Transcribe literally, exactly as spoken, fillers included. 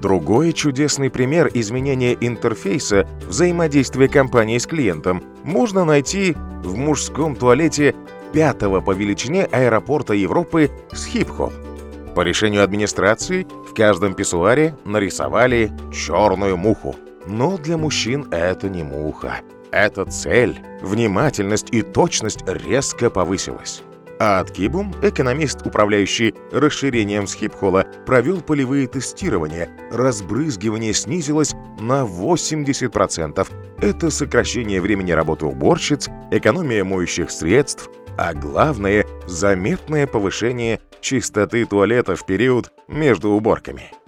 Другой чудесный пример изменения интерфейса взаимодействия компании с клиентом можно найти в мужском туалете пятого по величине аэропорта Европы Схипхол. По решению администрации в каждом писсуаре нарисовали черную муху. Но для мужчин это не муха. Это цель. Внимательность и точность резко повысилась. А Аткибум, экономист, управляющий расширением Схипхола, провел полевые тестирования. Разбрызгивание снизилось на восемьдесят процентов. Это сокращение времени работы уборщиц, экономия моющих средств, а главное – заметное повышение чистоты туалета в период между уборками.